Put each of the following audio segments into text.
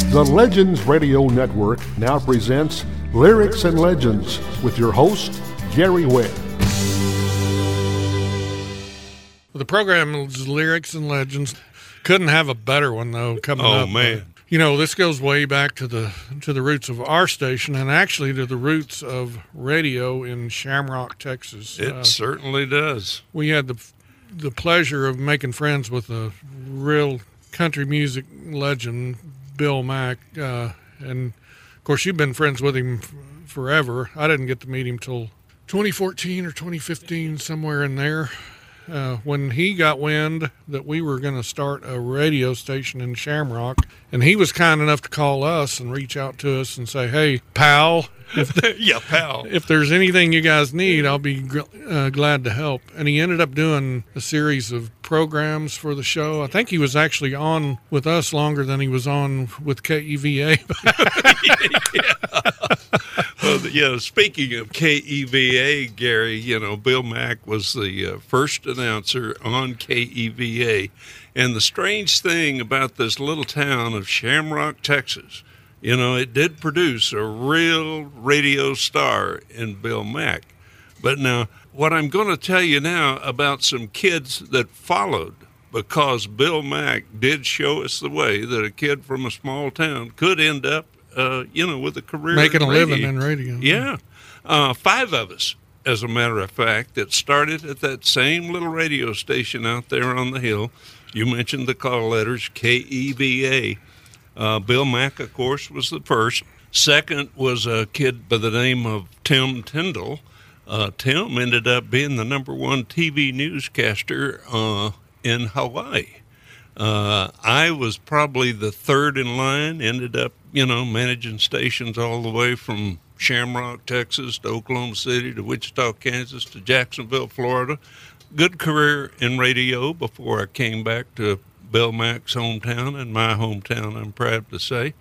The Legends Radio Network now presents Lyrics and Legends with your host, Gary Webb. The program is Lyrics and Legends. Couldn't have a better one, though, coming up. Oh, man. You know, this goes way back to the roots of our station and actually to the roots of radio in Shamrock, Texas. It certainly does. We had the pleasure of making friends with a real country music legend, Bill Mack. And, of course, you've been friends with him forever. I didn't get to meet him till 2014 or 2015, somewhere in there. When he got wind that we were going to start a radio station in Shamrock, and he was kind enough to call us and reach out to us and say, "Hey, pal, pal. If there's anything you guys need, I'll be glad to help." And he ended up doing a series of programs for the show. I think he was actually on with us longer than he was on with KEVA. Well, speaking of KEVA, Gary, Bill Mack was the first announcer on KEVA. And the strange thing about this little town of Shamrock, Texas, it did produce a real radio star in Bill Mack. But now, what I'm going to tell you now about some kids that followed, because Bill Mack did show us the way that a kid from a small town could end up with a career making in a living in radio. Yeah. 5 of us, as a matter of fact, that started at that same little radio station out there on the hill. You mentioned the call letters, KEVA. Bill Mack, of course, was the first. Second was a kid by the name of Tim Tyndall. Tim ended up being the #1 TV newscaster in Hawaii. I was probably the third in line, ended up, managing stations all the way from Shamrock, Texas, to Oklahoma City, to Wichita, Kansas, to Jacksonville, Florida. Good career in radio before I came back to Bill Mack's hometown, and my hometown, I'm proud to say.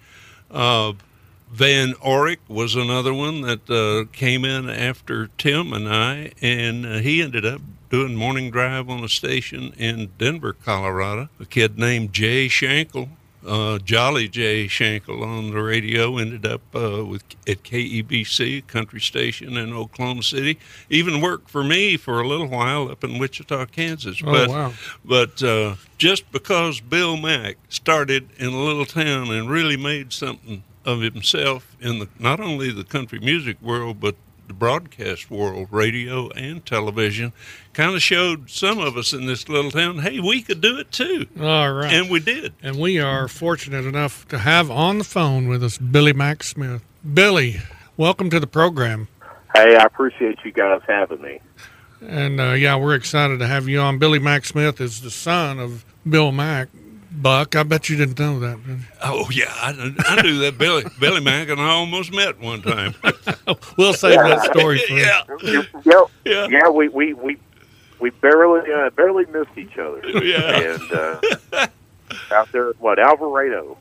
Van Orick was another one that came in after Tim and I, and he ended up doing morning drive on a station in Denver, Colorado. A kid named Jay Shankle, Jolly Jay Shankle on the radio, ended up at KEBC, country station in Oklahoma City. Even worked for me for a little while up in Wichita, Kansas. Wow. But just because Bill Mack started in a little town and really made something of himself in not only the country music world, but the broadcast world, radio and television, kind of showed some of us in this little town, hey, we could do it too. All right. And we did. And we are fortunate enough to have on the phone with us Billy Mack Smith. Billy, welcome to the program. Hey, I appreciate you guys having me. And, we're excited to have you on. Billy Mack Smith is the son of Bill Mack. Buck, I bet you didn't know that, did you? Oh, yeah, I knew that. Billy Mack and I almost met one time. We'll save that story for you. Yeah, we barely missed each other. Yeah. And out there, Alvarado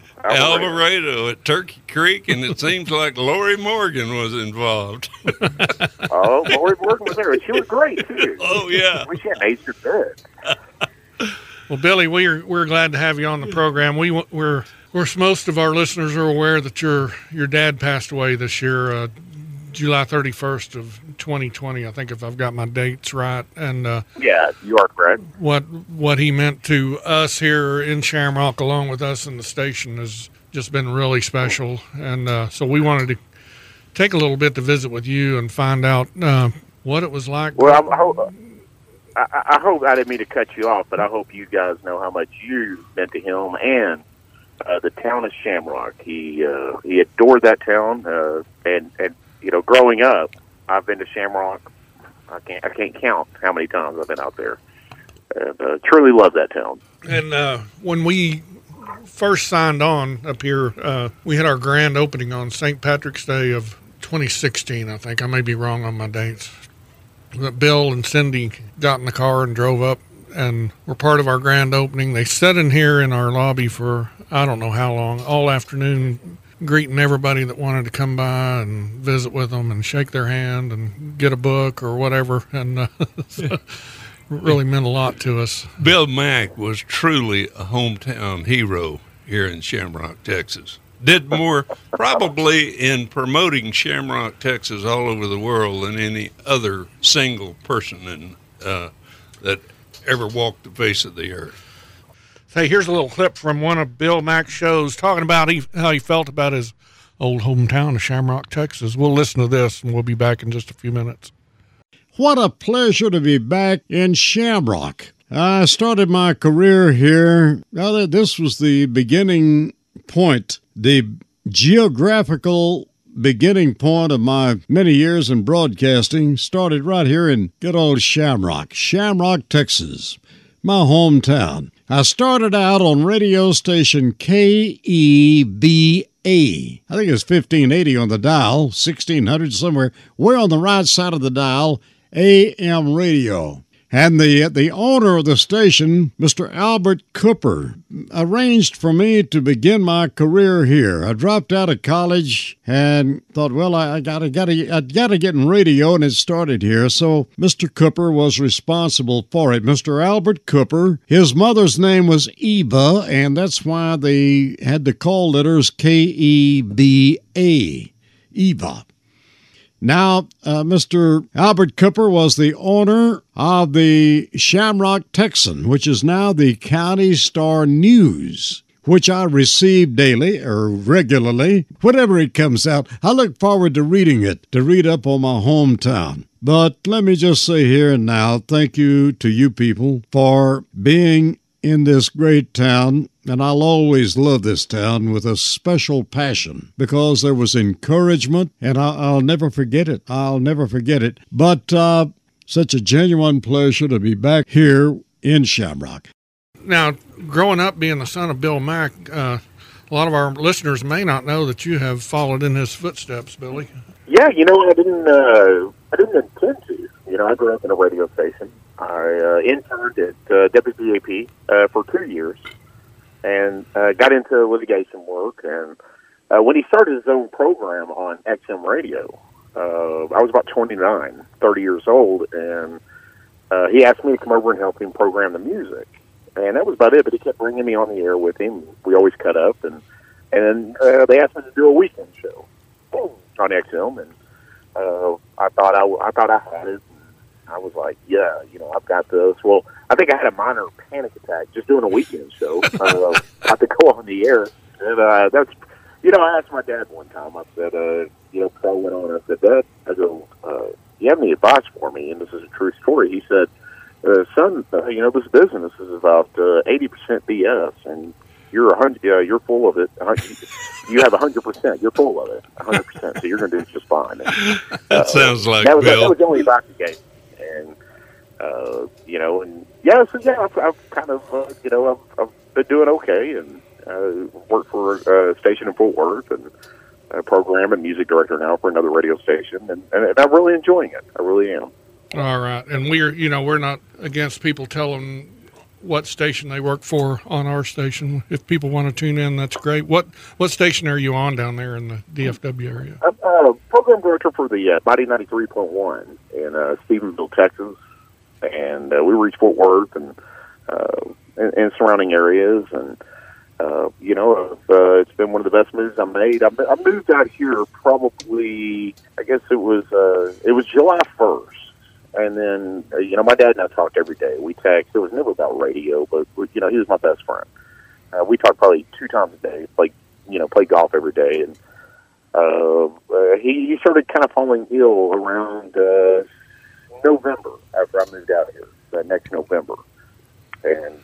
at Turkey Creek, and it seems like Lori Morgan was involved. Oh, Lori Morgan was there, and she was great, too. Oh, yeah. We had made your bed. Well, Billy, we're glad to have you on the program. We're most of our listeners are aware that your dad passed away this year, July 31st of 2020. I think if I've got my dates right. And yeah, you are correct. What he meant to us here in Shamrock, along with us in the station, has just been really special. And so we wanted to take a little bit to visit with you and find out what it was like. Well, I hope I didn't mean to cut you off, but I hope you guys know how much you meant to him and the town of Shamrock. He adored that town, and growing up, I've been to Shamrock. I can't count how many times I've been out there. And truly love that town. And when we first signed on up here, we had our grand opening on St. Patrick's Day of 2016. I think I may be wrong on my dates. Bill and Cindy got in the car and drove up and were part of our grand opening. They sat in here in our lobby for I don't know how long, all afternoon, greeting everybody that wanted to come by and visit with them and shake their hand and get a book or whatever. And so really meant a lot to us. Bill Mack was truly a hometown hero here in Shamrock, Texas. did more probably in promoting Shamrock, Texas all over the world than any other single person that ever walked the face of the earth. Hey, here's a little clip from one of Bill Mack's shows talking about how he felt about his old hometown of Shamrock, Texas. We'll listen to this, and we'll be back in just a few minutes. What a pleasure to be back in Shamrock. I started my career here. Now, this was the beginning point, the geographical beginning point of my many years in broadcasting. Started right here in good old Shamrock, Texas, my hometown. I started out on radio station KEBA. I think it's 1580 on the dial, 1600 somewhere. We're on the right side of the dial, AM radio. And the owner of the station, Mr. Albert Cooper, arranged for me to begin my career here. I dropped out of college and thought, well, I gotta get in radio, and it started here. So Mr. Cooper was responsible for it. Mr. Albert Cooper. His mother's name was Eva, and that's why they had the call letters KEBA, Eva. Now, Mr. Albert Cooper was the owner of the Shamrock Texan, which is now the County Star News, which I receive daily or regularly. Whenever it comes out, I look forward to reading it, to read up on my hometown. But let me just say here and now, thank you to you people for being in this great town, and I'll always love this town with a special passion because there was encouragement, and I'll never forget it. I'll never forget it. But such a genuine pleasure to be back here in Shamrock. Now, growing up being the son of Bill Mack, a lot of our listeners may not know that you have followed in his footsteps, Billy. Yeah, I didn't intend to. I grew up in a radio station. I interned at WPAP for 2 years and got into litigation work. And when he started his own program on XM radio, I was about 29, 30 years old, and he asked me to come over and help him program the music. And that was about it, but he kept bringing me on the air with him. We always cut up, and they asked me to do a weekend show on XM, and I thought I had it. I was like, yeah, I've got this. Well, I think I had a minor panic attack just doing a weekend show. I had to go on the air. And that's, I asked my dad one time, I said, before I went on, I said, Dad, you have any advice for me? And this is a true story. He said, son, this business is about 80% BS, and you're full of it. You have 100%. You're full of it, 100%. So you're going to do just fine. And, that sounds like Bill. That was the only advice he gave me. And, I've kind of, I've been doing okay, and worked for a station in Fort Worth, and program and music director now for another radio station, and I'm really enjoying it. I really am. All right. And we're not against people telling what station they work for on our station. If people want to tune in, that's great. What station are you on down there in the DFW area? I'm program director for the Mighty 93.1 in Stephenville, Texas, and we reach Fort Worth and surrounding areas, and it's been one of the best moves I made. I moved out here probably, I guess it was July 1st. And then, my dad and I talked every day. We text. It was never about radio, but, he was my best friend. We talked probably 2 times a day, play golf every day. And he started kind of falling ill around November after I moved out here, next November. And,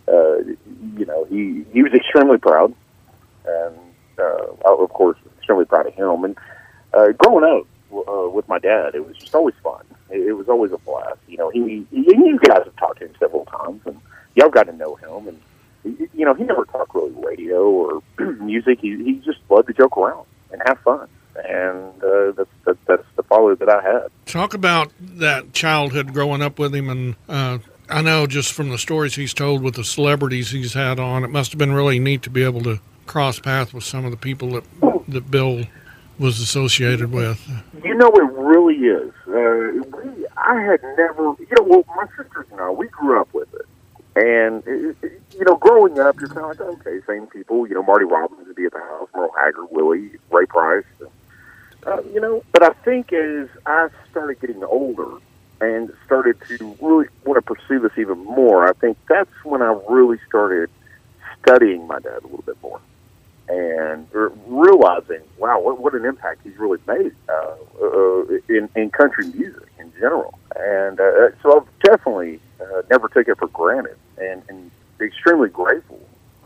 he was extremely proud. And, of course, extremely proud of him. And growing up with my dad, it was just always fun. It was always a blast. You guys have talked to him several times, and y'all got to know him. And he never talked really radio or music. He just loved to joke around and have fun. And that's the father that I had. Talk about that childhood growing up with him, and I know just from the stories he's told with the celebrities he's had on, it must have been really neat to be able to cross paths with some of the people that Bill was associated with. It really is. I had never, my sisters and I, we grew up with it. And, growing up, you're kind of like, okay, same people. Marty Robbins would be at the house. Merle Haggard, Willie, Ray Price. But I think as I started getting older and started to really want to pursue this even more, I think that's when I really started studying my dad a little bit more and realizing, wow, what an impact he's really made in country music in general. And so I've definitely never took it for granted and extremely grateful,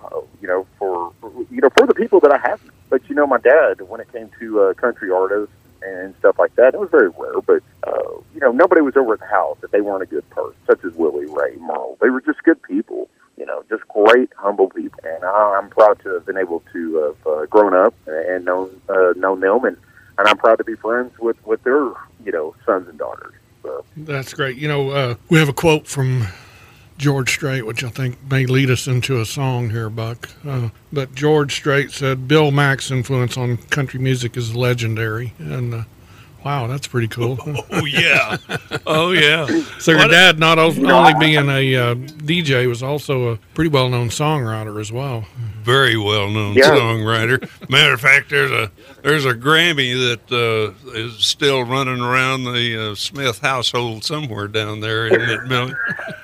for the people that I have. But, my dad, when it came to country artists and stuff like that, it was very rare. But, nobody was over at the house that they weren't a good person, such as Willie, Ray, Merle. They were just good people, just great, humble people. And I'm proud to have been able to have grown up and known them. And I'm proud to be friends with their, sons and daughters. So. That's great. We have a quote from George Strait, which I think may lead us into a song here, Buck. But George Strait said, Bill Mack's influence on country music is legendary. And wow, that's pretty cool. Oh, yeah. Oh, yeah. So your dad, not only being a DJ, was also a pretty well-known songwriter as well. Very well-known songwriter. Matter of fact, there's a Grammy that is still running around the Smith household somewhere down there, isn't it, Billy?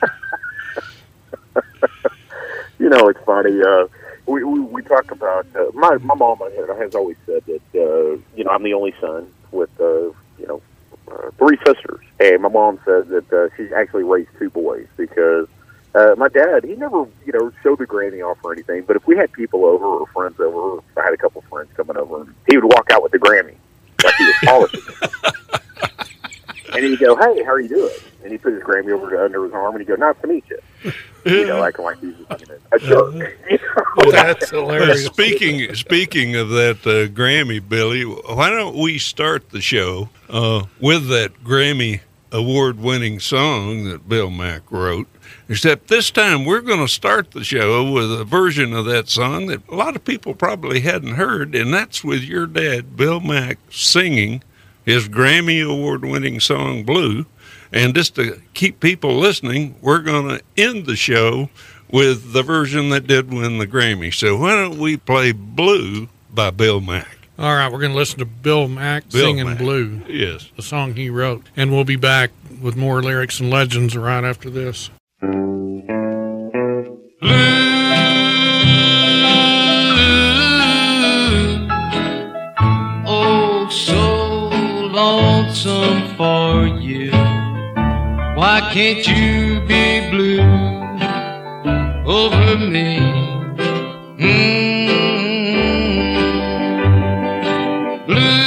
It's funny. We talk about my mom has always said that I'm the only son with 3 sisters, and my mom says that she's actually raised 2 boys because my dad, he never showed the Grammy off or anything. But if we had people over or friends over, I had a couple friends coming over, and he would walk out with the Grammy like he was polishing it. And he'd go, "Hey, how are you doing?" And he put his Grammy under his arm, and he'd go, "Nice to meet you." Acting like he's a jerk. That's hilarious. Speaking of that Grammy, Billy, why don't we start the show with that Grammy award-winning song that Bill Mack wrote? Except this time we're going to start the show with a version of that song that a lot of people probably hadn't heard, and that's with your dad, Bill Mack, singing his Grammy award-winning song, Blue. And just to keep people listening, we're going to end the show with the version that did win the Grammy. So why don't we play Blue by Bill Mack? All right, we're going to listen to Bill Mack singing Blue. Yes. The song he wrote. And we'll be back with more lyrics and legends right after this. Oh, so lonesome for you. Why can't you be blue over me? Blue.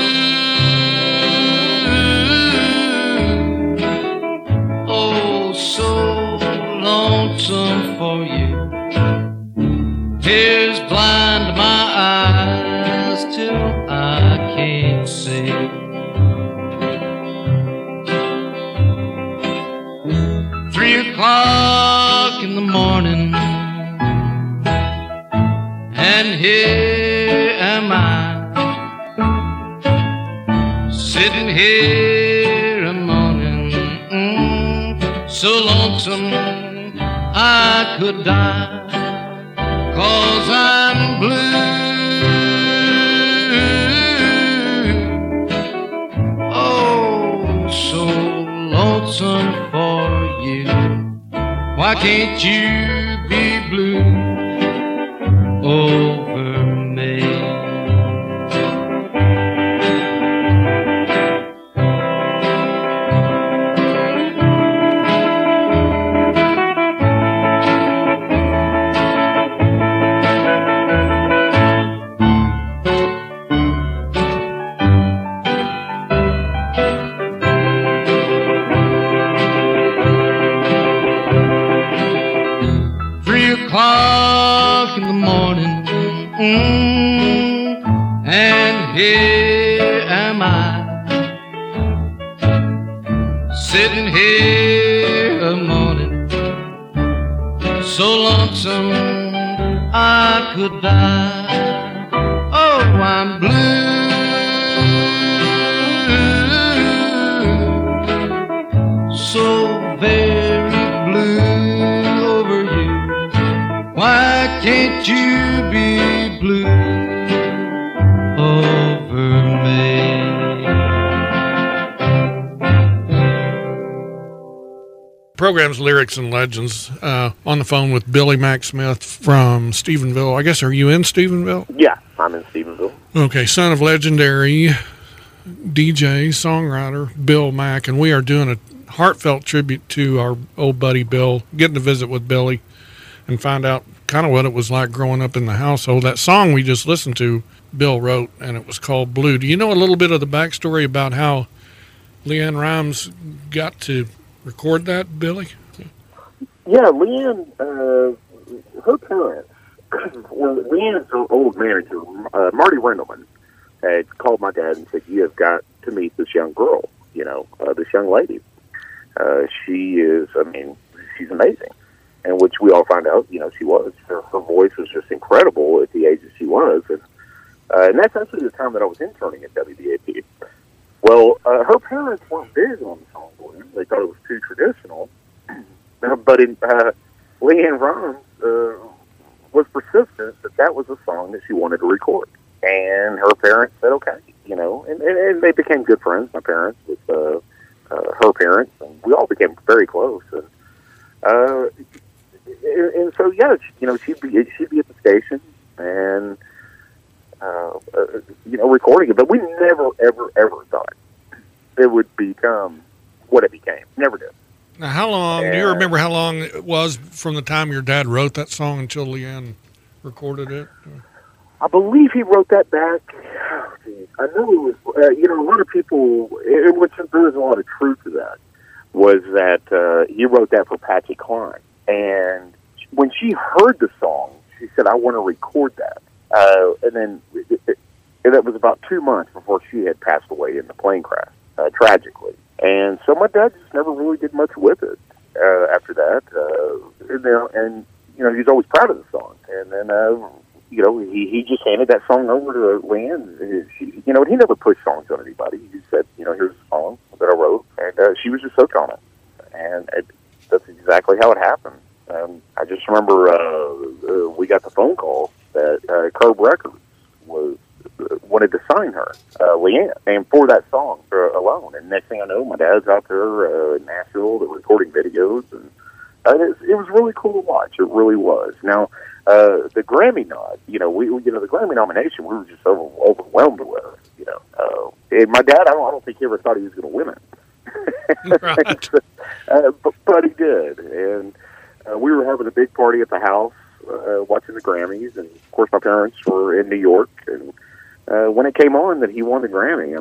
Oh, so lonesome for you. Tears blind my eyes till I can't see. 3 o'clock in the morning, and here am I, sitting here a moaning, so lonesome I could die, 'cause I'm blue. Oh, so lonesome for you. Why can't you be blue over me? And here am I, sitting here a morning, so lonesome I could die. Oh, I'm blue, so very blue over you. Why can't you be blue program's Lyrics and Legends. On the phone with Billy Mack Smith from Stephenville. I guess, are you in Stephenville? Yeah, I'm in Stephenville. Okay, son of legendary DJ, songwriter Bill Mack, and we are doing a heartfelt tribute to our old buddy Bill, getting to visit with Billy and find out kind of what it was like growing up in the household. That song we just listened to, Bill wrote, and it was called Blue. Do you know a little bit of the backstory about how LeAnn Rimes got to record that, Billy? Yeah, LeAnn, her parents, well, LeAnn's old manager, Marty Rendelman, had called my dad and said, "You have got to meet this young girl, this young lady. She is, she's amazing." And which we all found out, she was. Her voice was just incredible at the age that she was. And that's actually the time that I was interning at WBAP. Well, her parents weren't big on the song blue. They thought it was too traditional. But LeAnn Rimes was persistent that was a song that she wanted to record. And her parents said, okay, and they became good friends, my parents, with her parents. And we all became very close. And so, yeah, she'd be at the station and, recording it. But we never, ever, ever thought it would become what it became. Never did. Now, how long, do you remember how long it was from the time your dad wrote that song until LeAnn recorded it? I believe he wrote that back. I know it was, a lot of people, there was a lot of truth to that, was that he wrote that for Patsy Cline. And when she heard the song, she said, "I want to record that." And then that was about 2 months before she had passed away in the plane crash, tragically. And so my dad just never really did much with it after that. And he was always proud of the song. And then, he just handed that song over to LeAnn. He never pushed songs on anybody. He just said, "Here's a song that I wrote." And she was just hooked on it. And that's exactly how it happened. I just remember we got the phone call that Curb Records wanted to sign her, LeAnn, and for that song alone. And next thing I know, my dad's out there in Nashville, recording videos, and it was really cool to watch. It really was. Now, the Grammy nod, the Grammy nomination, we were just overwhelmed with it. And my dad, I don't think he ever thought he was going to win it. Right. But he did, and we were having a big party at the house, watching the Grammys, and of course my parents were in New York, and when it came on that he won the Grammy,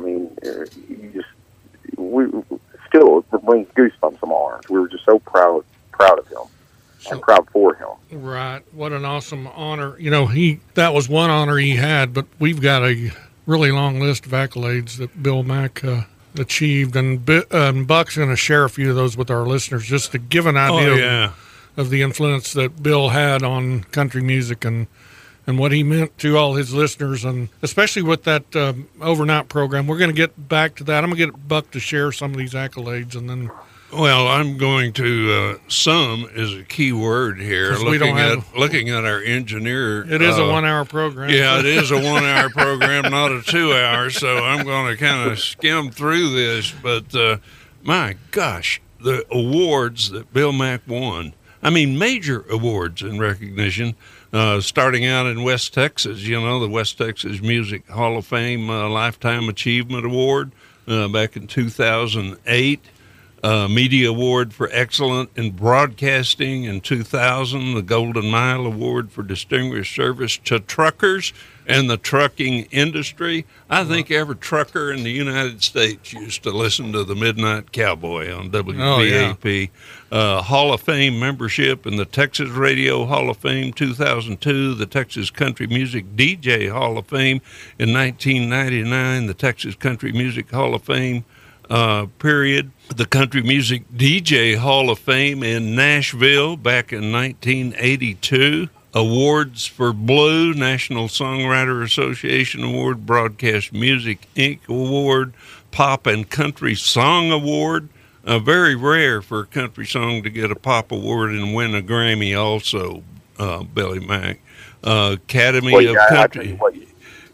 we still brings goosebumps on my arms. We were just so proud of him and proud for him. Right. What an awesome honor. That was one honor he had, but we've got a really long list of accolades that Bill Mack achieved, and Buck's going to share a few of those with our listeners just to give an idea of the influence that Bill had on country music and what he meant to all his listeners, and especially with that overnight program. We're going to get back to that. I'm going to get Buck to share some of these accolades, and then... Well, I'm going to, some is a key word here, looking at our engineer. It is a 1 hour program. Yeah, it is a 1 hour program, not a 2 hour, so I'm going to kind of skim through this. But, my gosh, the awards that Bill Mack won, major awards in recognition, starting out in West Texas, the West Texas Music Hall of Fame Lifetime Achievement Award back in 2008. Media Award for Excellent in Broadcasting in 2000, the Golden Mile Award for Distinguished Service to Truckers and the Trucking Industry. I think every trucker in the United States used to listen to the Midnight Cowboy on WBAP. Hall of Fame membership in the Texas Radio Hall of Fame 2002, the Texas Country Music DJ Hall of Fame in 1999, the Texas Country Music Hall of Fame period. The Country Music DJ Hall of Fame in Nashville back in 1982. Awards for Blue, National Songwriter Association Award, Broadcast Music Inc. Award, Pop and Country Song Award. Very rare for a country song to get a pop award and win a Grammy also, Billy Mack. Academy of Country.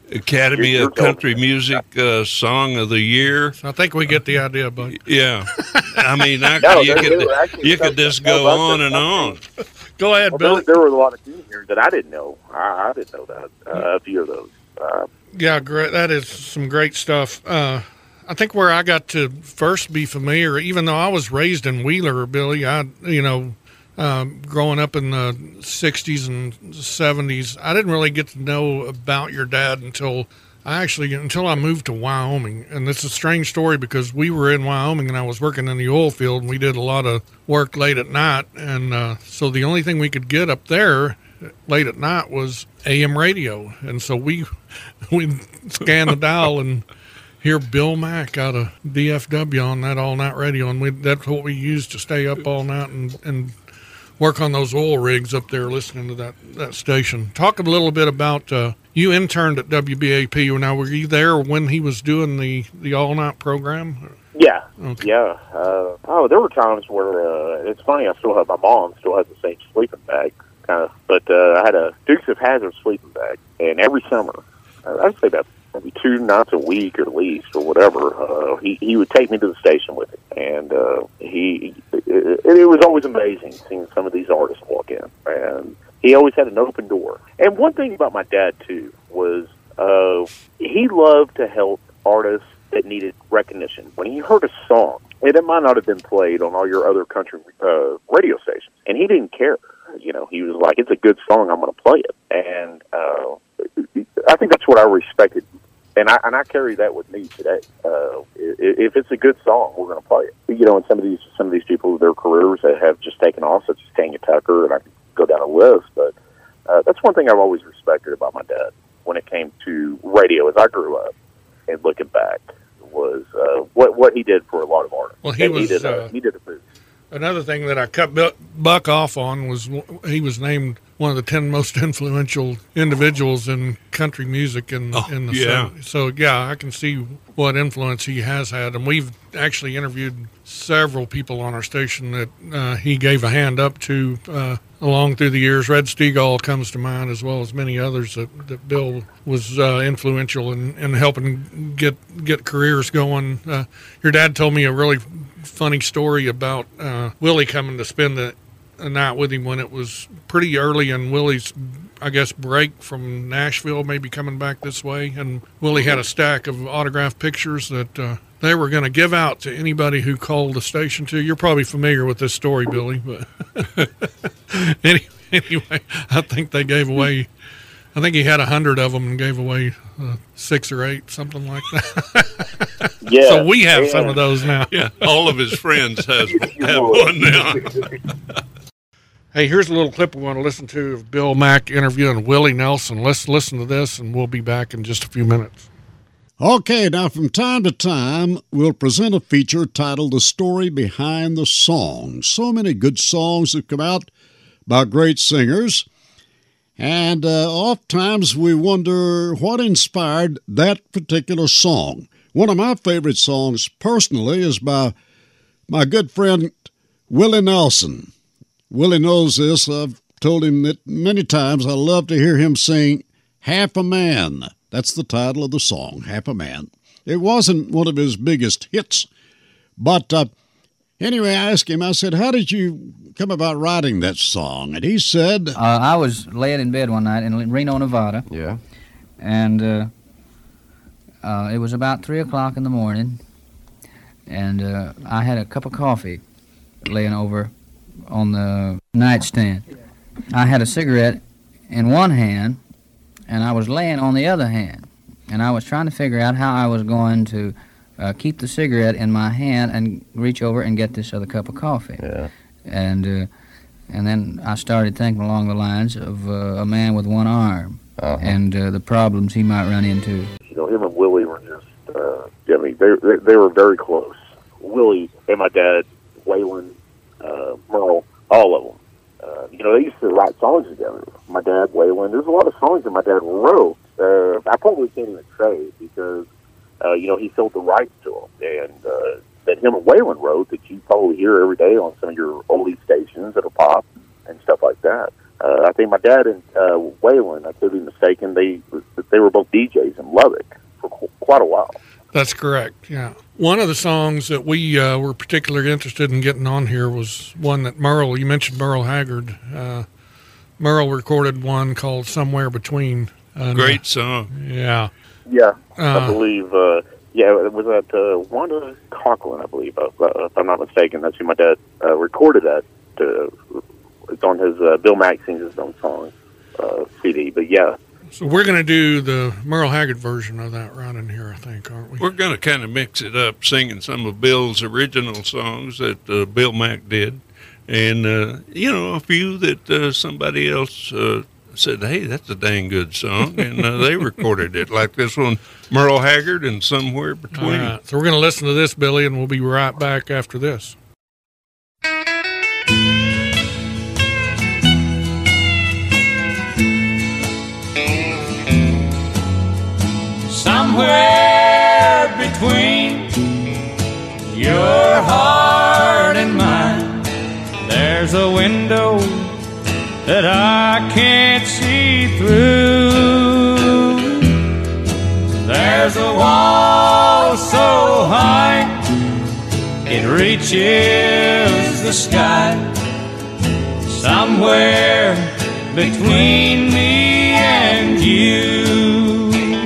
Academy You're of Country Music Song of the Year. I think we get the idea, Buck. Yeah. I mean, No, there were actually you could just go on and on. Go ahead, Well, Billy. there were a lot of things here that I didn't know. I didn't know that. A few of those. Yeah, great. That is some great stuff. I think where I got to first be familiar, even though I was raised in Wheeler, Billy, growing up in the 60s and 70s, I didn't really get to know about your dad until I moved to Wyoming. And it's a strange story because we were in Wyoming and I was working in the oil field and we did a lot of work late at night. And so the only thing we could get up there late at night was AM radio. And so we scan the dial and hear Bill Mack out of DFW on that all-night radio. And that's what we used to stay up all night and work on those oil rigs up there listening to that station. Talk a little bit about, you interned at WBAP. Now, were you there when he was doing the all-night program? Yeah. Okay. Yeah. There were times where, it's funny, my mom still has the same sleeping bag, kind of, but I had a Dukes of Hazzard sleeping bag, and every summer, I'd say about maybe 2 nights a week or at least, or whatever, he would take me to the station with him, and it was always amazing seeing some of these artists walk in, and he always had an open door. And one thing about my dad, too, was he loved to help artists that needed recognition. When he heard a song, and it might not have been played on all your other country radio stations, and he didn't care. He was like, it's a good song, I'm going to play it. And I think that's what I respected. And I carry that with me today. If it's a good song, we're going to play it. And some of these people, their careers that have just taken off, such as Tanya Tucker, and I could go down a list. But that's one thing I've always respected about my dad when it came to radio as I grew up. And looking back, was what he did for a lot of artists. Well, he did a boost. Another thing that I cut Buck off on was he was named one of the 10 most influential individuals in country music in the 70s. So, yeah, I can see what influence he has had. And we've actually interviewed several people on our station that he gave a hand up to along through the years. Red Stegall comes to mind, as well as many others that Bill was influential in helping get careers going. Your dad told me a really funny story about Willie coming to spend a night with him when it was pretty early in Willie's, I guess, break from Nashville, maybe coming back this way. And Willie had a stack of autographed pictures that they were going to give out to anybody who called the station to. You're probably familiar with this story, Billy, but anyway, I think they gave away, I think he had 100 of them and gave away 6 or 8, something like that. Yeah. So we have some of those now. Yeah, all of his friends have one now. Hey, here's a little clip we want to listen to of Bill Mack interviewing Willie Nelson. Let's listen to this, and we'll be back in just a few minutes. Okay, now from time to time, we'll present a feature titled The Story Behind the Song. So many good songs have come out by great singers, and oftentimes we wonder what inspired that particular song. One of my favorite songs, personally, is by my good friend Willie Nelson. Willie knows this. I've told him that many times. I love to hear him sing Half a Man. That's the title of the song, Half a Man. It wasn't one of his biggest hits, but anyway, I asked him, I said, how did you come about writing that song? And he said... I was laying in bed one night in Reno, Nevada. Yeah. And it was about 3 o'clock in the morning, and I had a cup of coffee laying over on the nightstand. I had a cigarette in one hand, and I was laying on the other hand, and I was trying to figure out how I was going to keep the cigarette in my hand and reach over and get this other cup of coffee. Yeah. And then I started thinking along the lines of a man with one arm and the problems he might run into. Him and Willie were just, they were very close. Willie and my dad, Waylon, Merle, all of them. They used to write songs together. My dad, Waylon, there's a lot of songs that my dad wrote. I probably can't even say because, he sold the rights to them. And that him and Waylon wrote that you probably hear every day on some of your oldie stations that'll pop and stuff like that. I think my dad and Waylon, I could be mistaken, they were both DJs in Lubbock for quite a while. That's correct, yeah. One of the songs that we were particularly interested in getting on here was one that Merle, you mentioned Merle Haggard. Merle recorded one called Somewhere Between. Great song. Yeah. Yeah, I believe, it was at Wanda Conklin, I believe, if I'm not mistaken. That's who my dad recorded that. It's on his Bill Mack Sings His Own Song CD, but yeah. So we're going to do the Merle Haggard version of that right in here, I think, aren't we? We're going to kind of mix it up, singing some of Bill's original songs that Bill Mack did, and, a few that somebody else said, hey, that's a dang good song, and they recorded it, like this one, Merle Haggard and Somewhere Between. All right. So we're going to listen to this, Billy, and we'll be right back after this. Somewhere between your heart and mine, there's a window that I can't see through. There's a wall so high it reaches the sky. Somewhere between me and you,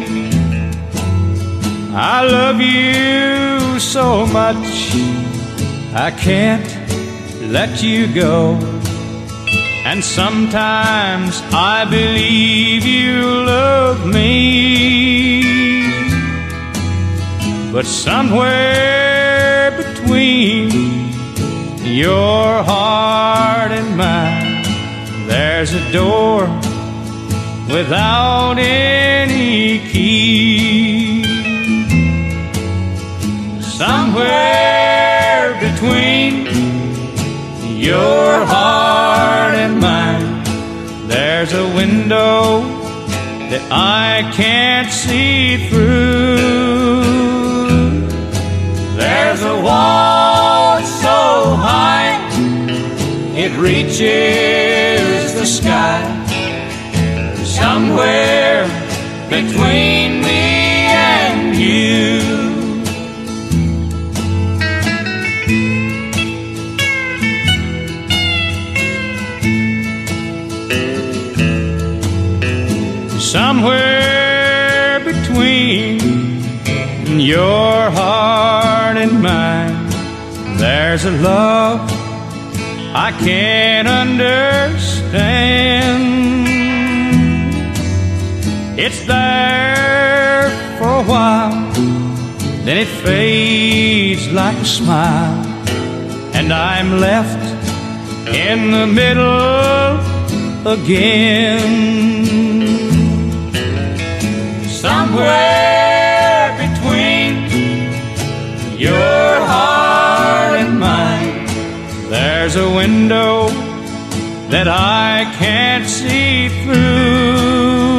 I love you so much I can't let you go. And sometimes I believe you love me, but somewhere between your heart and mine, there's a door without any key. Somewhere between your heart and mine, there's a window that I can't see through. There's a wall so high it reaches the sky. Somewhere between me and you. Somewhere between your heart and mine, there's a love I can't understand. It's there for a while, then it fades like a smile, and I'm left in the middle again. Somewhere between your heart and mine, there's a window that I can't see through.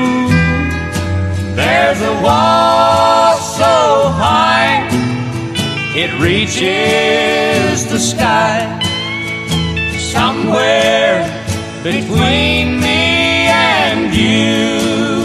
There's a wall so high it reaches the sky. Somewhere between me and you.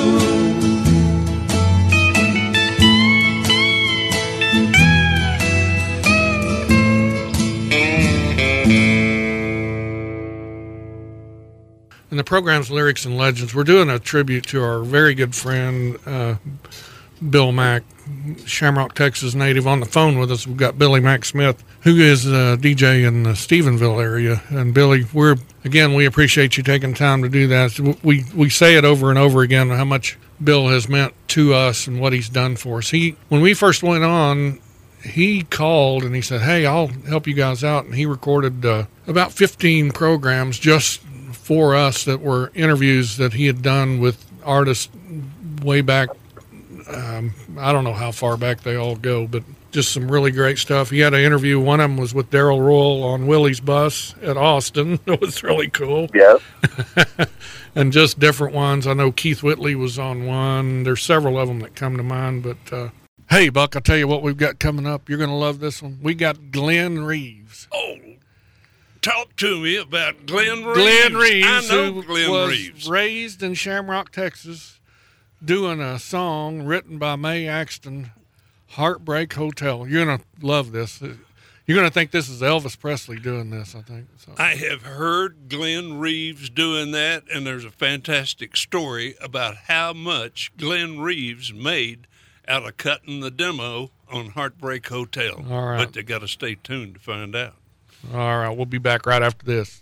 In the program's Lyrics and Legends, we're doing a tribute to our very good friend, Bill Mack, Shamrock, Texas native. On the phone with us, we've got Billy Mack Smith, who is a DJ in the Stephenville area. And Billy, we appreciate you taking time to do that. We say it over and over again, how much Bill has meant to us and what he's done for us. When we first went on, he called and he said, hey, I'll help you guys out. And he recorded about 15 programs just for us that were interviews that he had done with artists way back. I don't know how far back they all go, but just some really great stuff. He had an interview. One of them was with Darrell Royal on Willie's bus at Austin. It was really cool. Yeah. And just different ones. I know Keith Whitley was on one. There's several of them that come to mind, but hey, Buck, I'll tell you what we've got coming up. You're going to love this one. We got Glenn Reeves. Oh, talk to me about Glenn Reeves. Glenn Reeves, I know who Glenn was Reeves. raised in Shamrock, Texas, doing a song written by Mae Axton, Heartbreak Hotel. You're going to love this. You're going to think this is Elvis Presley doing this, I think. So. I have heard Glenn Reeves doing that, and there's a fantastic story about how much Glenn Reeves made out of cutting the demo on Heartbreak Hotel. All right. But they got to stay tuned to find out. All right, we'll be back right after this.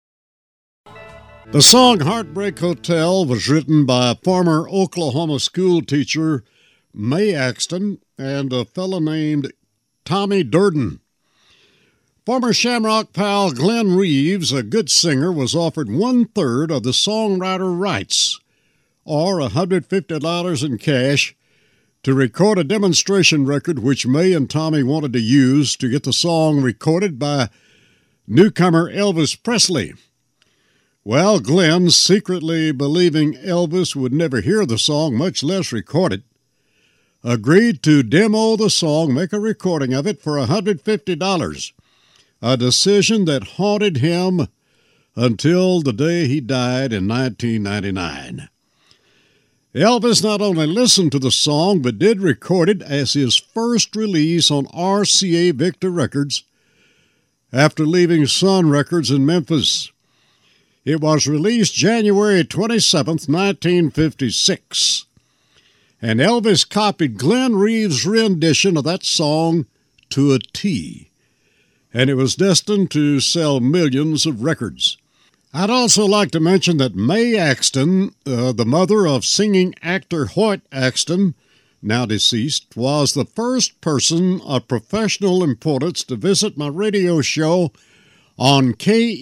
The song Heartbreak Hotel was written by a former Oklahoma school teacher, Mae Axton, and a fellow named Tommy Durden. Former Shamrock pal Glenn Reeves, a good singer, was offered 1/3 of the songwriter rights, or $150 in cash, to record a demonstration record which Mae and Tommy wanted to use to get the song recorded by newcomer Elvis Presley. Well, Glenn, secretly believing Elvis would never hear the song, much less record it, agreed to demo the song, make a recording of it for $150, a decision that haunted him until the day he died in 1999. Elvis not only listened to the song, but did record it as his first release on RCA Victor Records after leaving Sun Records in Memphis. It was released January 27th, 1956. And Elvis copied Glenn Reeves' rendition of that song to a T, and it was destined to sell millions of records. I'd also like to mention that Mae Axton, the mother of singing actor Hoyt Axton, now deceased, was the first person of professional importance to visit my radio show on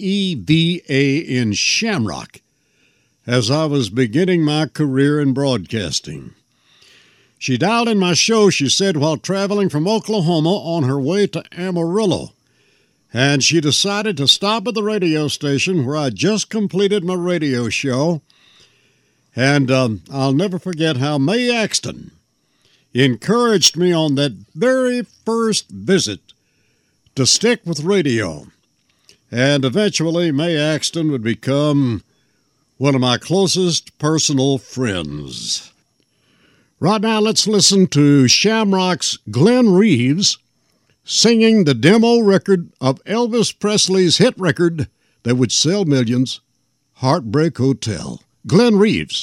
KEVA in Shamrock as I was beginning my career in broadcasting. She dialed in my show, she said, while traveling from Oklahoma on her way to Amarillo. And she decided to stop at the radio station where I just completed my radio show. And I'll never forget how Mae Axton encouraged me on that very first visit to stick with radio. And eventually, Mae Axton would become one of my closest personal friends. Right now, let's listen to Shamrock's Glenn Reeves singing the demo record of Elvis Presley's hit record that would sell millions, Heartbreak Hotel. Glenn Reeves.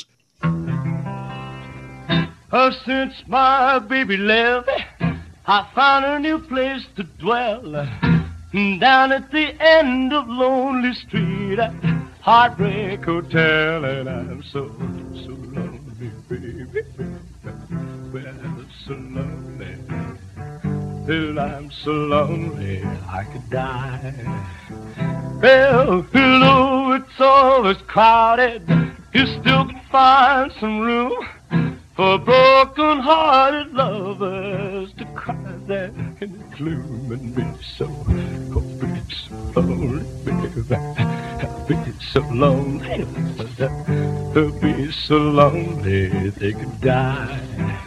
Since my baby left, I found a new place to dwell. Down at the end of Lonely Street at Heartbreak Hotel. And I'm so lonely, baby. Well, so lonely. Well, I'm so lonely I could die. Well, though it's always crowded, you still can find some room for broken-hearted lovers to cry there in the gloom and be so lonely, baby. I'll be so lonely, they'll be so lonely they could die.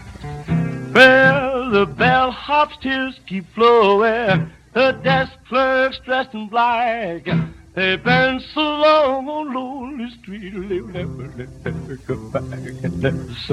Well, the bellhop's tears keep flowing, the desk clerk's dressed in black. They've been so long on Lonely Street, they'll never come back. And they're so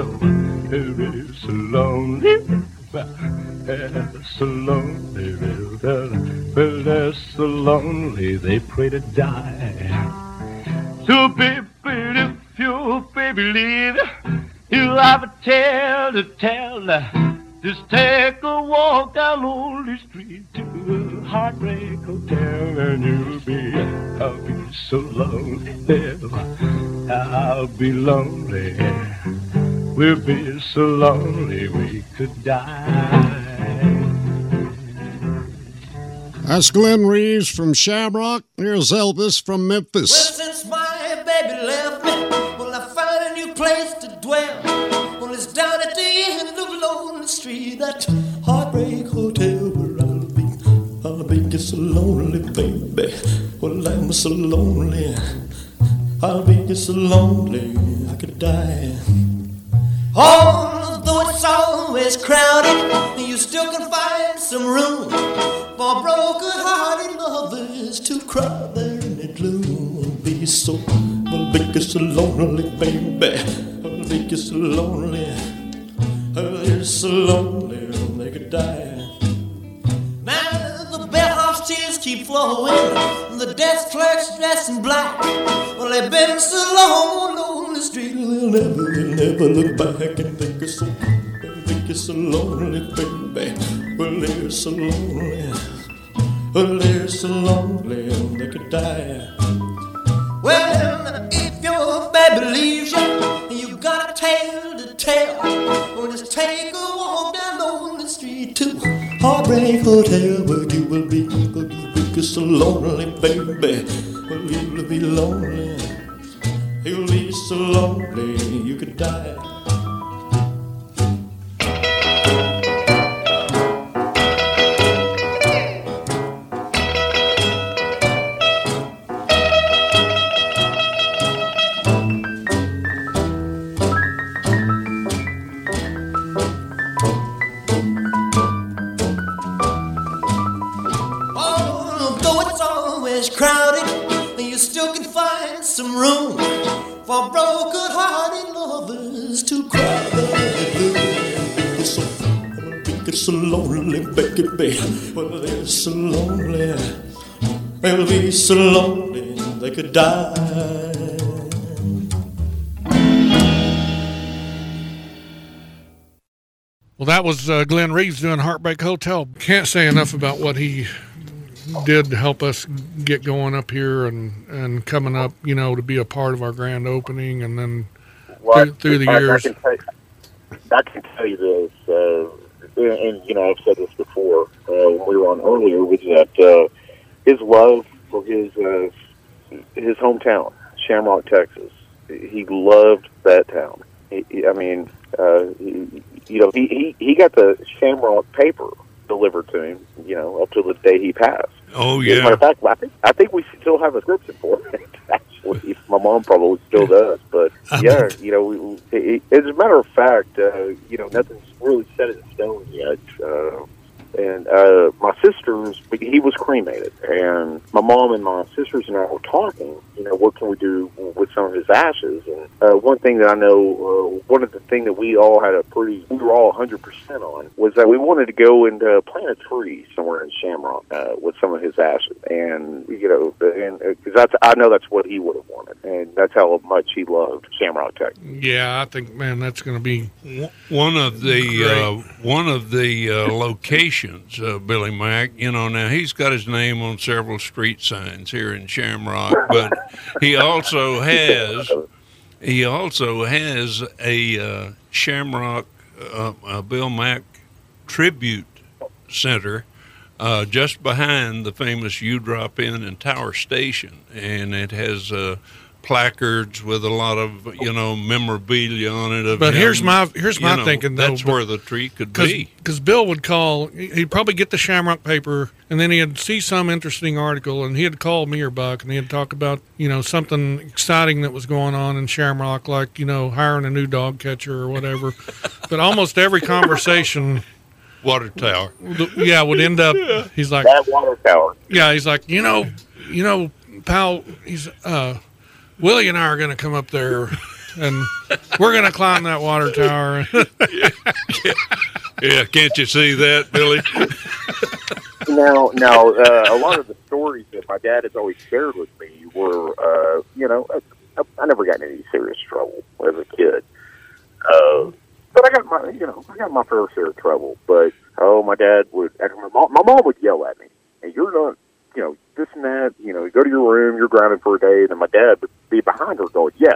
lonely, they're so lonely, well, they're so lonely, they pray to die. So, baby, if your baby leave, you'll have a tale to tell. Just take a walk down Lonely Street to the Heartbreak Hotel, and I'll be so lonely, I'll be lonely. We'll be so lonely we could die. That's Glenn Reeves from Shamrock. Here's Elvis from Memphis. Well, since my baby left me, well, I found a new place to dwell. Well, it's down at the end of Lonely Street, that Heartbreak Hotel, where I'll be just so lonely, baby. Well, I'm so lonely, I'll be just so lonely I could die. Although it's always crowded, you still can find some room for broken-hearted lovers to cry there in the gloom. Will be so, will be so lonely, baby. Will be so lonely. They're so lonely they could die. Now the bellhop's tears keep flowing. The desk clerk's dressed in black. Well, they've been so long on the street, they'll never look back and think it's so lonely, baby. Well, they're so lonely. Well, they're so lonely they could die. Well, if your baby leaves you, you got a tale to tell. Well, just take a walk down on the street to Heartbreak Hotel, where you will be so lonely, baby. Well, you'll be lonely. You'll be so lonely you could die. Crowded, you still can find some room for broken-hearted lovers to cry. It's so lonely, baby. Well, they're so lonely. They'll be so lonely they could die. Well, that was Glenn Reeves doing Heartbreak Hotel. Can't say enough about what he did to help us get going up here and coming up, to be a part of our grand opening, and then through the years. I can tell you this, and I've said this before when we were on earlier, was that his love for his hometown, Shamrock, Texas. He loved that town. He got the Shamrock paper delivered to him, up to the day he passed. Oh, yeah. As a matter of fact, I think we still have a subscription for it, actually. My mom probably still does. But, yeah, as a matter of fact, nothing's really set in stone yet. And my sisters, he was cremated. And my mom and my sisters and I were talking, what can we do with some of his ashes? And one thing that I know, one of the things that we were all 100% on, was that we wanted to go and plant a tree somewhere in Shamrock with some of his ashes. And, because I know that's what he would have wanted. And that's how much he loved Shamrock, Texas. Yeah, I think, man, that's going to be one of the locations, Billy Mack. Now he's got his name on several street signs here in Shamrock, but he also has a Shamrock Bill Mack tribute center just behind the famous U Drop Inn and Tower Station, and it has placards with a lot of memorabilia on it. But here's my thinking, though. That's where the tree could be. Because Bill would call, he'd probably get the Shamrock paper, and then he'd see some interesting article, and he'd call me or Buck, and he'd talk about something exciting that was going on in Shamrock, like hiring a new dog catcher or whatever. But almost every conversation, water tower, would end up. He's like, that water tower. Yeah, he's like, pal. He's Willie and I are going to come up there, and we're going to climb that water tower. Yeah, can't you see that, Billy? Now, a lot of the stories that my dad has always shared with me were, I never got in any serious trouble as a kid. But I got my fair share of trouble. But my dad would, my mom would yell at me, and you're not, this and that, you go to your room, you're grounded for a day, and then my dad would be behind her going, yeah.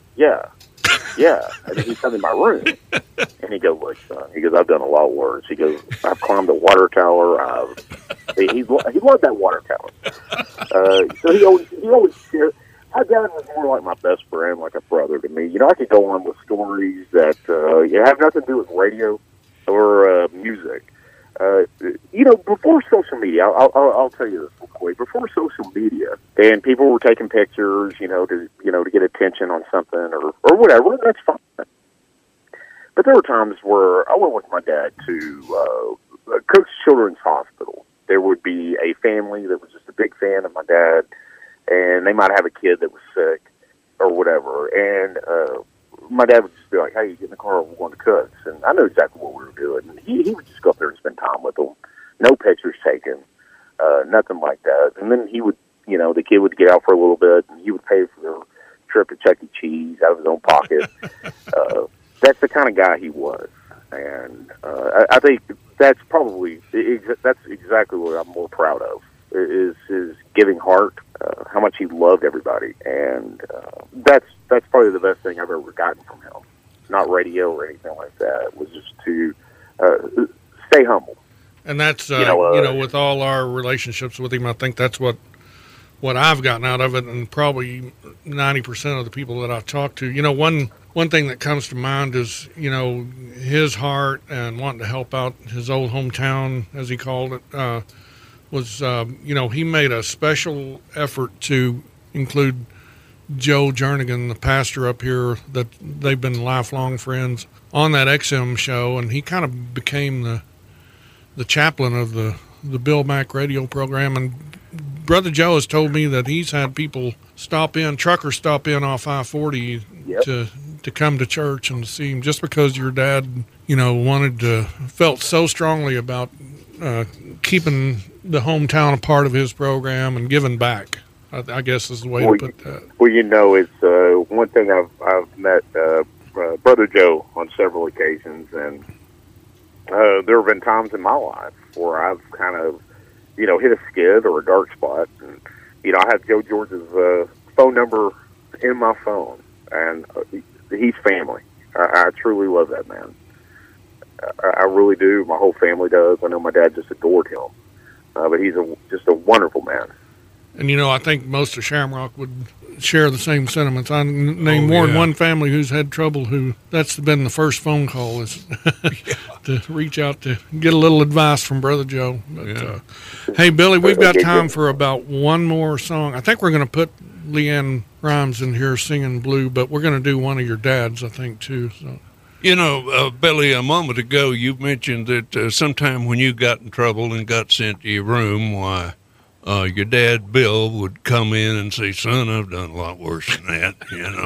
And then he'd come in my room, and he'd go, look, son, he goes, I've done a lot worse. He goes, I've climbed a water tower. He loved that water tower. So he always shared. My dad was more like my best friend, like a brother to me. I could go on with stories that have nothing to do with radio or music. Before social media, I'll tell you this real quick. Before social media, and people were taking pictures, to get attention on something or whatever, that's fine. But there were times where I went with my dad to Cook's Children's Hospital. There would be a family that was just a big fan of my dad, and they might have a kid that was sick or whatever, and my dad would just be like, "Hey, get in the car, we're going to Cook's," and I knew exactly what we were doing. And he would just go up there and spend time with them. No pictures taken, nothing like that. And then he would, the kid would get out for a little bit, and he would pay for the trip to Chuck E. Cheese out of his own pocket. That's the kind of guy he was, and I think that's exactly what I'm more proud of, is his giving heart, how much he loved everybody, and that's probably the best thing I've ever gotten from him. Not radio or anything like that. It was just to stay humble. And that's with all our relationships with him, I think that's what I've gotten out of it, and probably 90% of the people that I've talked to. One thing that comes to mind is, his heart and wanting to help out his old hometown, as he called it, was, he made a special effort to include Joe Jernigan, the pastor up here, that they've been lifelong friends, on that XM show, and he kind of became the chaplain of the Bill Mack radio program. And Brother Joe has told me that he's had people truckers stop in off I-40 to come to church and to see him, just because your dad, felt so strongly about keeping the hometown a part of his program and giving back, I guess is the way to put that. Well, it's one thing I've met Brother Joe on several occasions, and there have been times in my life where I've kind of, hit a skid or a dark spot, and I have Joe George's phone number in my phone, and he's family. I truly love that man. I really do. My whole family does. I know my dad just adored him, but he's just a wonderful man. And, I think most of Shamrock would share the same sentiments. I named more than one family who's had trouble, that's been the first phone call, is to reach out to get a little advice from Brother Joe. But, hey, Billy, we've got time for about one more song. I think we're going to put Leanne Rimes in here singing Blue, but we're going to do one of your dad's, I think, too. So. Billy, a moment ago you mentioned that sometime when you got in trouble and got sent to your room, why, your dad, Bill, would come in and say, "Son, I've done a lot worse than that."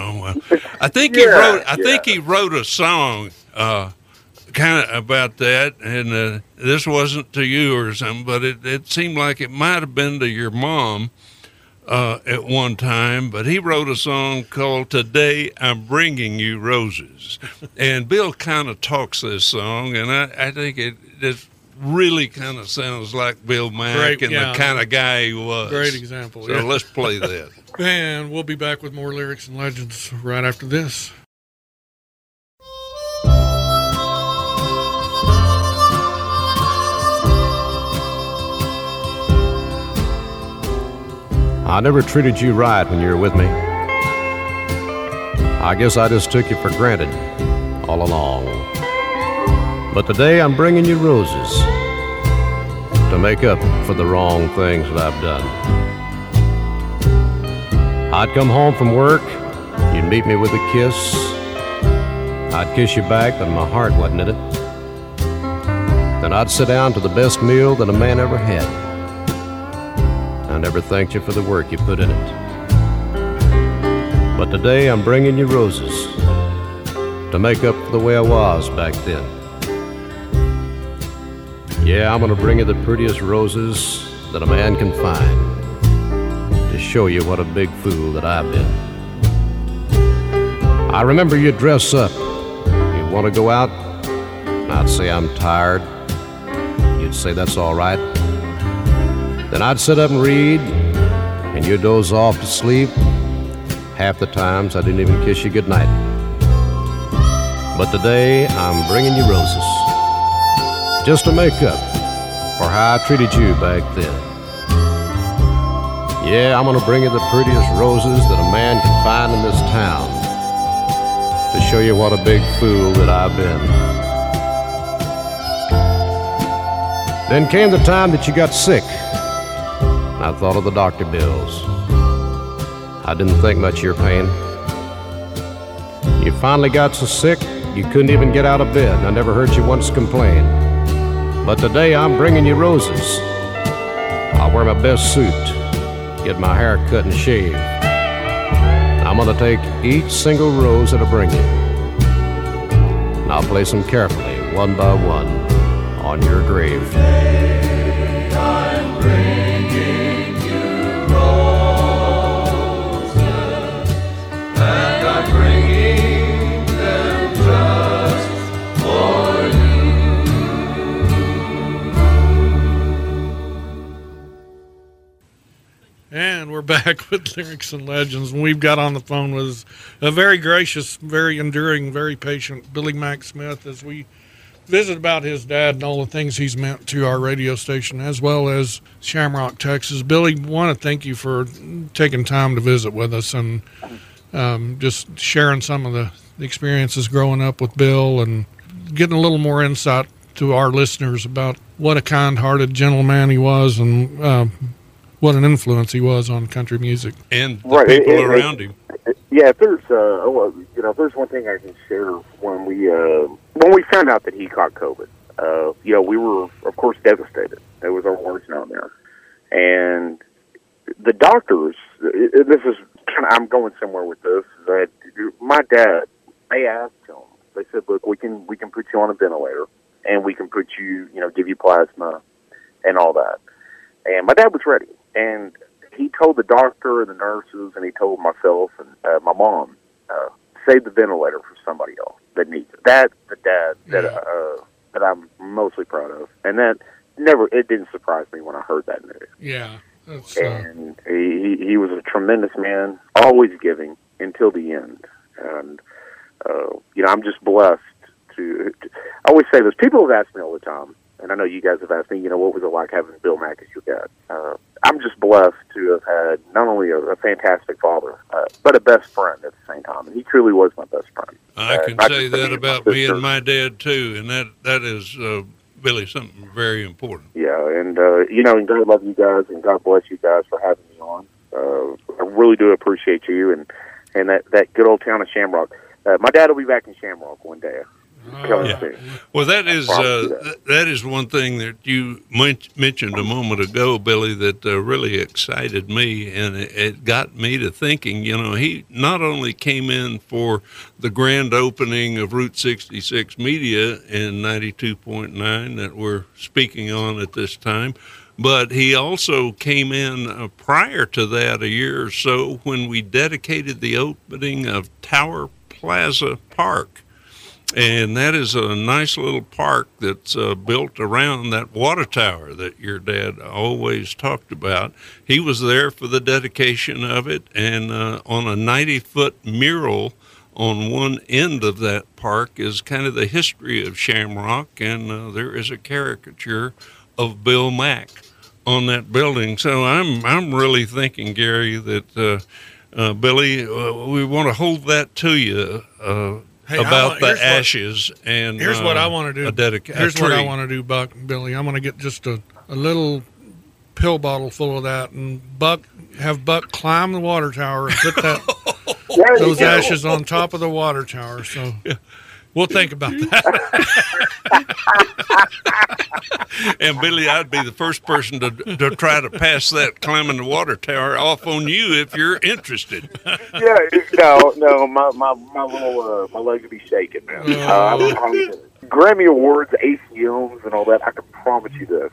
I think he wrote a song kind of about that, and this wasn't to you or something, but it seemed like it might have been to your mom at one time. But he wrote a song called "Today I'm Bringing You Roses," and Bill kind of talks this song, and I think it really kind of sounds like Bill Mack the kind of guy he was. Great example. So let's play that. And we'll be back with more Lyrics and Legends right after this. I never treated you right when you were with me. I guess I just took you for granted all along. But today I'm bringing you roses to make up for the wrong things that I've done. I'd come home from work, you'd meet me with a kiss. I'd kiss you back, but my heart wasn't in it. Then I'd sit down to the best meal that a man ever had. I never thanked you for the work you put in it. But today I'm bringing you roses to make up for the way I was back then. Yeah, I'm gonna bring you the prettiest roses that a man can find to show you what a big fool that I've been. I remember you'd dress up, you'd want to go out, and I'd say I'm tired. You'd say that's all right. Then I'd sit up and read, and you'd doze off to sleep. Half the times I didn't even kiss you goodnight. But today I'm bringing you roses, just to make up for how I treated you back then. Yeah, I'm gonna bring you the prettiest roses that a man can find in this town to show you what a big fool that I've been. Then came the time that you got sick. I thought of the doctor bills. I didn't think much of your pain. You finally got so sick you couldn't even get out of bed, and I never heard you once complain. But today I'm bringing you roses. I'll wear my best suit get my hair cut and shaved. I'm gonna take each single rose that I bring you, and I'll place them carefully, one by one, on your grave. I'm bringing you roses, and I'm bringing them just for And we're back with Lyrics and Legends. And we've got on the phone with a very gracious, very enduring, very patient Billy Mack Smith as we visit about his dad and all the things he's meant to our radio station as well as Shamrock, Texas. Billy, want to thank you for taking time to visit with us and just sharing some of the experiences growing up with Bill and getting a little more insight to our listeners about what a kind-hearted gentleman he was and what an influence he was on country music and the people around him. Yeah, if there's if there's one thing I can share when we found out that he caught COVID, we were of course devastated. It was our worst nightmare, and the doctors. This is kind of, I'm going somewhere with this. That my dad, they asked him. They said, "Look, we can put you on a ventilator, and we can put you, give you plasma, and all that." And my dad was ready. And he told the doctor and the nurses, and he told myself and my mom, save the ventilator for somebody else that needs it. That's the dad that I'm mostly proud of. And it didn't surprise me when I heard that news. Yeah. And he was a tremendous man, always giving until the end. And, I'm just blessed to I always say this. People have asked me all the time, and I know you guys have asked me, what was it like having Bill Mack as your dad? I'm just blessed to have had not only a fantastic father, but a best friend at the same time. And he truly was my best friend. I can say that about me and my dad, too, and that is, Billy, something very important. Yeah, and God love you guys, and God bless you guys for having me on. I really do appreciate you and that good old town of Shamrock. My dad will be back in Shamrock one day. Yeah. Well, that is one thing that you mentioned a moment ago, Billy, that really excited me, and it got me to thinking, he not only came in for the grand opening of Route 66 Media in 92.9 that we're speaking on at this time, but he also came in prior to that a year or so when we dedicated the opening of Tower Plaza Park. And that is a nice little park that's built around that water tower that your dad always talked about. He was there for the dedication of it, and on a 90-foot mural on one end of that park is kind of the history of Shamrock, and there is a caricature of Bill Mack on that building. So I'm really thinking, Gary, that Billy, we want to hold that to you. About the ashes and here's what I want to do. Here's what I want to do, Billy. I'm going to get just a little pill bottle full of that and have Buck climb the water tower and put those ashes on top of the water tower. So we'll think about that. And Billy, I'd be the first person to try to pass that climbing the water tower off on you if you're interested. Yeah, no, my legs would be shaking, man. Grammy Awards, ACMs, and all that. I can promise you this: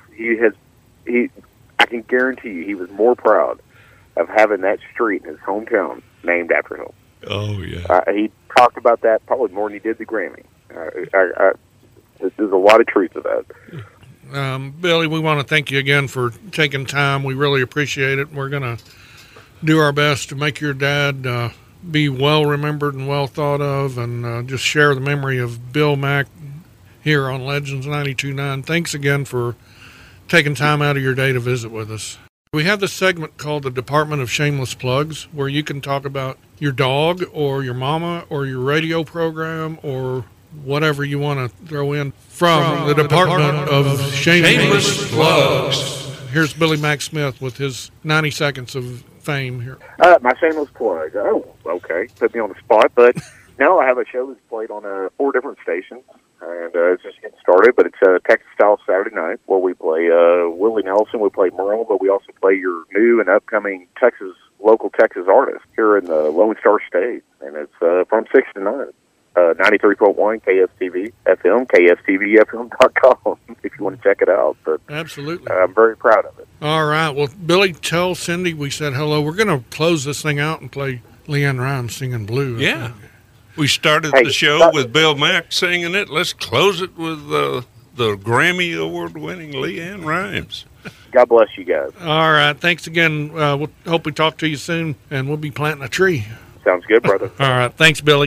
I can guarantee you, he was more proud of having that street in his hometown named after him. Oh yeah. He talked about that probably more than he did the Grammy. There's a lot of truth to that. Billy, we want to thank you again for taking time. We really appreciate it. We're going to do our best to make your dad be well remembered and well thought of, and just share the memory of Bill Mack here on Legends 92.9. Thanks again for taking time out of your day to visit with us. We have this segment called the Department of Shameless Plugs, where you can talk about your dog or your mama or your radio program or whatever you want to throw in from the Department of Shameless Plugs. Here's Billy Mack Smith with his 90 seconds of fame here. My shameless plug. Oh, okay. Put me on the spot. But no, I have a show that's played on 4 different stations. and it's just getting started. But it's a Texas style Saturday night where we play Willie Nelson, we play Merle, but we also play your new and upcoming local Texas artists here in the Lone Star State, and it's from 6 to 9. 93.1 KFTV FM, KFTVFM.com if you want to check it out. But absolutely, I'm very proud of it. All right. Well, Billy, tell Cindy we said hello. We're going to close this thing out and play LeAnn Rimes singing Blue. Yeah. We started the show with Bill Mack singing it. Let's close it with the Grammy Award-winning LeAnn Rimes. God bless you guys. All right. Thanks again. We'll hope we talk to you soon, and we'll be planting a tree. Sounds good, brother. All right. Thanks, Billy.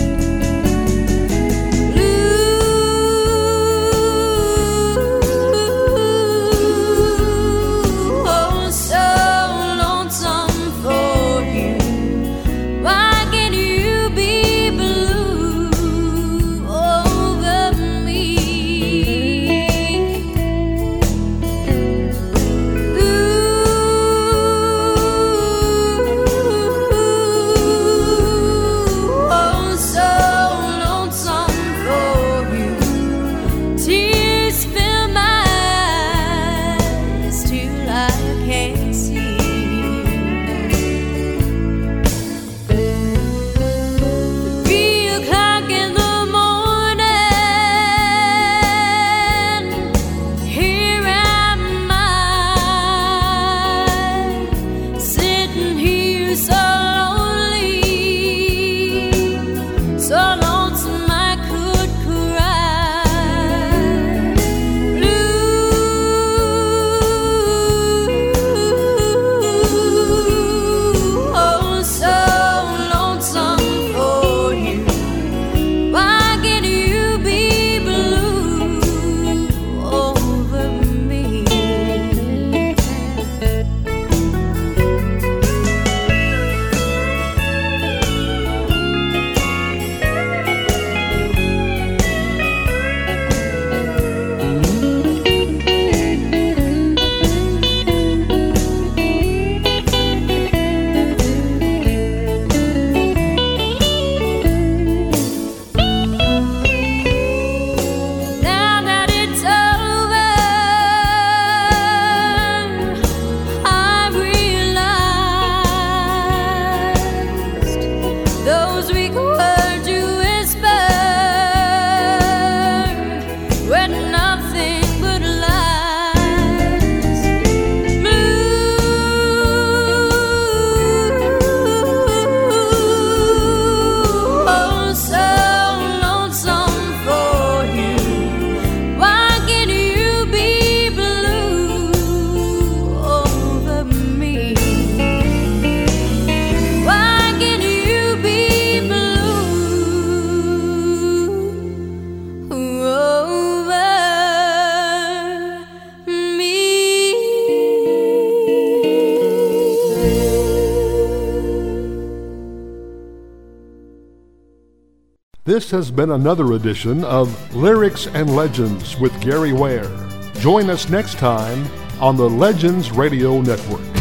This has been another edition of Lyrics and Legends with Gary Ware. Join us next time on the Legends Radio Network.